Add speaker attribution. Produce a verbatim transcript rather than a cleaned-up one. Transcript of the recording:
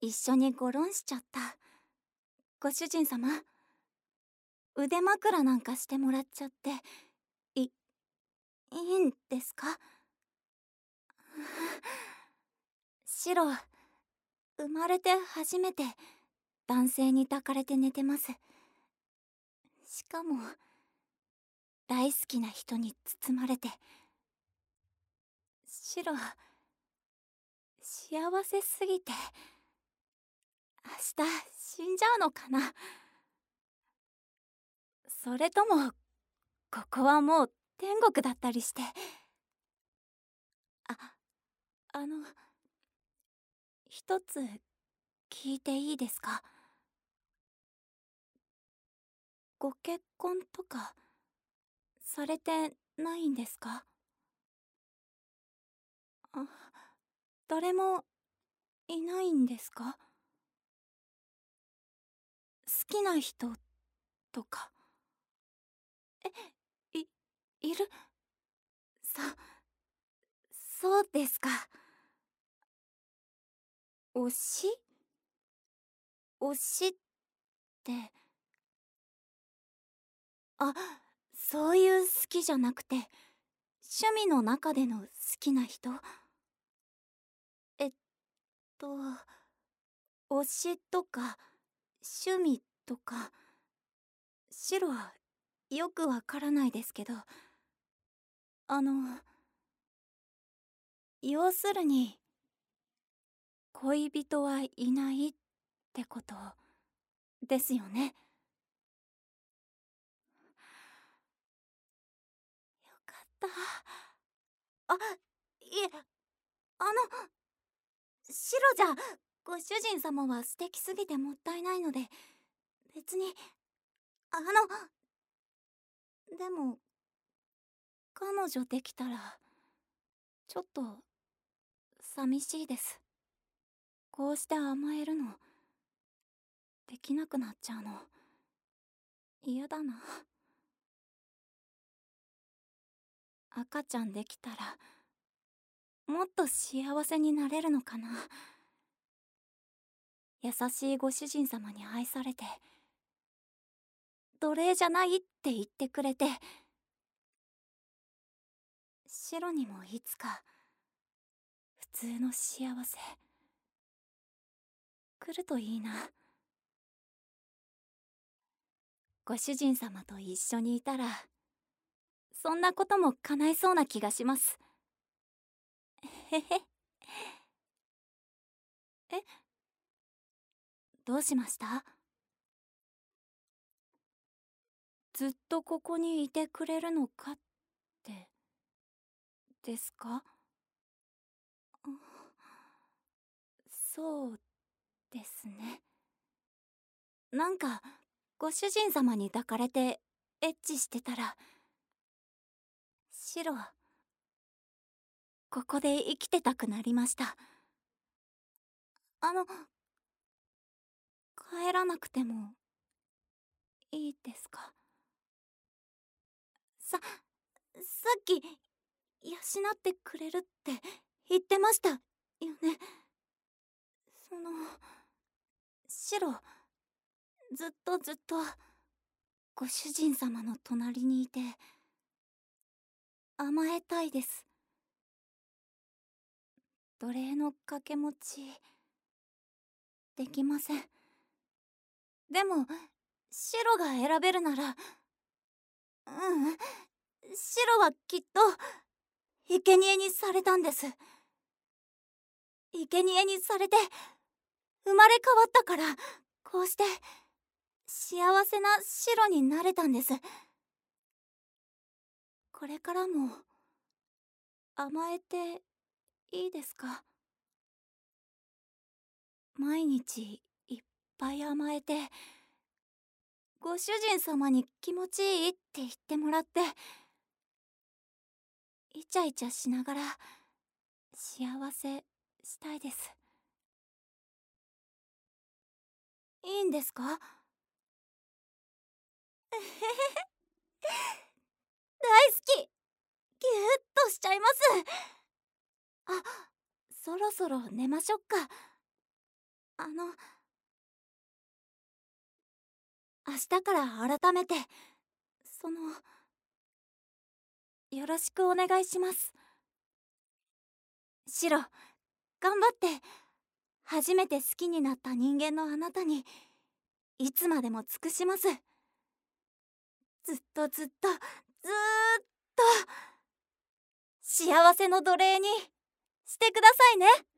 Speaker 1: 一緒にゴロンしちゃった。ご主人様、腕枕なんかしてもらっちゃっていいいんですか？シロ、生まれて初めて男性に抱かれて寝てます。しかも大好きな人に包まれて。シロ、幸せすぎて明日死んじゃうのかな。それともここはもう天国だったりして。あ、あの一つ聞いていいですか？ご結婚とかされてないんですか？あ、誰もいないんですか？好きな人とか。え、い、いる？そ、そうですか。推し？推しって。あ、そういう好きじゃなくて、趣味の中での好きな人？えっと、推しとか趣味とか、白はよくわからないですけど、あの、要するに、恋人はいないってことですよね。よかった。あ、いえ、あの、白じゃ、ご主人様は素敵すぎてもったいないので、別に、あの、でも、彼女できたら、ちょっと、寂しいです。こうして甘えるの、できなくなっちゃうの、嫌だな。赤ちゃんできたら、もっと幸せになれるのかな。優しいご主人様に愛されて、奴隷じゃないって言ってくれて、白にもいつか普通の幸せ来るといいな。ご主人様と一緒にいたら、そんなことも叶いそうな気がします。へへ。え、どうしました？ずっとここにいてくれるのかってですか？そうですね。なんかご主人様に抱かれてエッチしてたら、白、ここで生きてたくなりました。あの、帰らなくてもいいですか？さ、さっき養ってくれるって言ってましたよね。その、白、ずっとずっとご主人様の隣にいて甘えたいです。奴隷の掛け持ちできません。でも白が選べるなら、うん、白はきっと生贄にされたんです。生贄にされて生まれ変わったから、こうして幸せな白になれたんです。これからも甘えていいですか？毎日いっぱい甘えて、ご主人様に気持ちいいって言ってもらって、イチャイチャしながら幸せしたいです。いいんですか？えへへ。大好き。ギューッとしちゃいます。あ、そろそろ寝ましょっか。 あの明日から改めてそのよろしくお願いします。シロ、頑張って。初めて好きになった人間のあなたにいつまでも尽くします。ずっとずっとずーっと幸せの奴隷にしてくださいね。